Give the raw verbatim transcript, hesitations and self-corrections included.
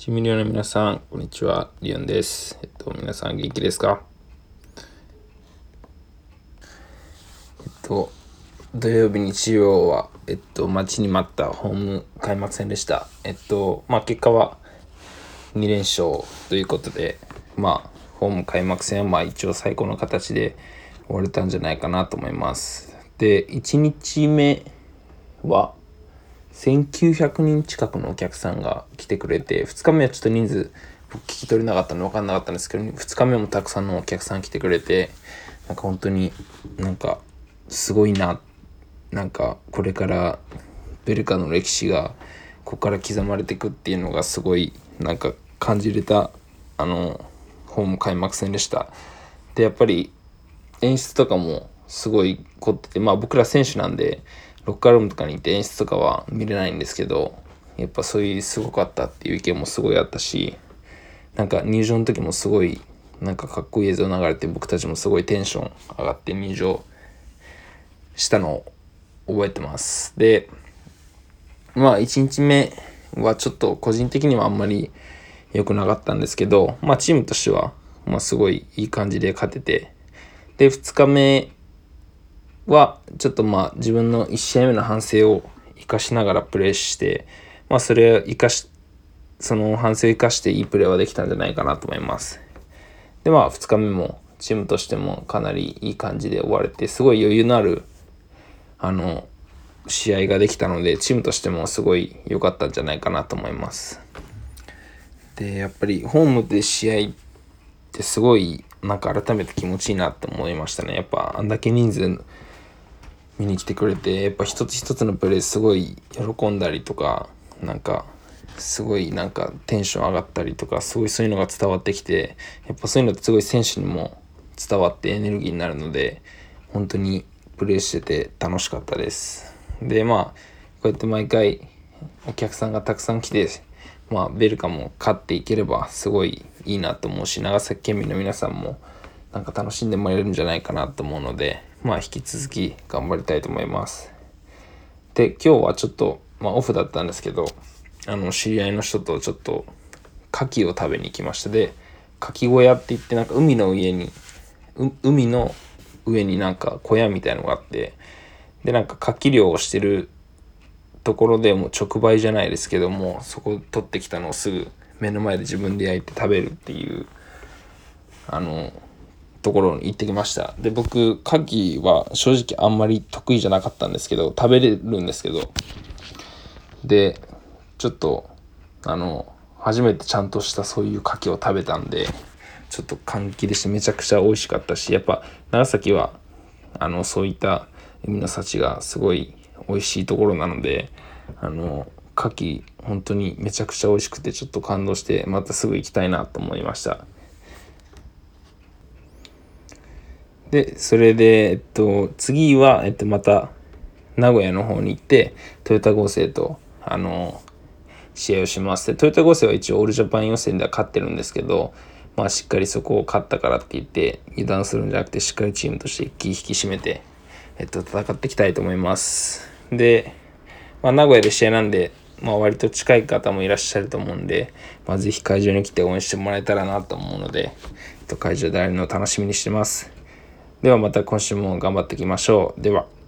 シミリオの皆さん、こんにちは。リオンです。えっと、皆さん元気ですか？えっと、土曜日、日曜は、えっと、待ちに待ったホーム開幕戦でした。えっと、まあ、結果はに連勝ということで、まあ、ホーム開幕戦は、まあ、一応最高の形で終われたんじゃないかなと思います。で、いちにちめは、せんきゅうひゃくにん近くのお客さんが来てくれて、ふつかめはちょっと人数僕聞き取れなかったので分かんなかったんですけど、ふつかめもたくさんのお客さん来てくれて、なんか本当になんかすごいな、なんかこれからベルカの歴史がここから刻まれていくっていうのがすごいなんか感じれたあのホーム開幕戦でした。でやっぱり演出とかもすごい凝ってて、まあ僕ら選手なんでロッカールームとかに行って演出とかは見れないんですけど、やっぱそういうすごかったっていう意見もすごいあったし、なんか入場の時もすごいなんかかっこいい映像流れて、僕たちもすごいテンション上がって入場したのを覚えてます。でまあいちにちめはちょっと個人的にはあんまり良くなかったんですけど、まあチームとしてはまあすごいいい感じで勝てて、でふつかめはちょっとまあ自分のいち試合目の反省を生かしながらプレーして、まあそれを生かしその反省を生かしていいプレーはできたんじゃないかなと思います。でまあふつかめもチームとしてもかなりいい感じで終われて、すごい余裕のあるあの試合ができたので、チームとしてもすごい良かったんじゃないかなと思います。でやっぱりホームで試合ってすごいなんか改めて気持ちいいなって思いましたね。やっぱあんだけ人数見に来てくれて、やっぱ一つ一つのプレーすごい喜んだりとか、なんかすごいなんかテンション上がったりとか、すごいそういうのが伝わってきて、やっぱそういうのってすごい選手にも伝わってエネルギーになるので、本当にプレーしてて楽しかったです。でまあこうやって毎回お客さんがたくさん来て、まあベルカも勝っていければすごいいいなと思うし、長崎県民の皆さんもなんか楽しんでもらえるんじゃないかなと思うので、まあ引き続き頑張りたいと思います。で今日はちょっと、まあ、オフだったんですけど、あの知り合いの人とちょっと牡蠣を食べに行きました。で牡蠣小屋って言って、なんか海の上に海の上になんか小屋みたいのがあって、でなんか牡蠣漁をしてるところでもう直売じゃないですけども、そこ取ってきたのをすぐ目の前で自分で焼いて食べるっていうあのところに行ってきました。で僕牡蠣は正直あんまり得意じゃなかったんですけど、食べれるんですけど、でちょっとあの初めてちゃんとしたそういう牡蠣を食べたんで、ちょっと感激でして、めちゃくちゃ美味しかったし、やっぱ長崎はあのそういった海の幸がすごい美味しいところなので、あの牡蠣本当にめちゃくちゃ美味しくて、ちょっと感動してまたすぐ行きたいなと思いました。でそれで、えっと、次は、えっと、また名古屋の方に行ってトヨタ合成とあの試合をします。でトヨタ合成は一応オールジャパン予選では勝ってるんですけど、まあしっかりそこを勝ったからって言って油断するんじゃなくて、しっかりチームとして気引き締めて、えっと、戦っていきたいと思います。で、まあ、名古屋で試合なんで、まあ、割と近い方もいらっしゃると思うんで、まあ、ぜひ会場に来て応援してもらえたらなと思うので、えっと、会場で会えるのを楽しみにしてます。ではまた今週も頑張っていきましょう。では。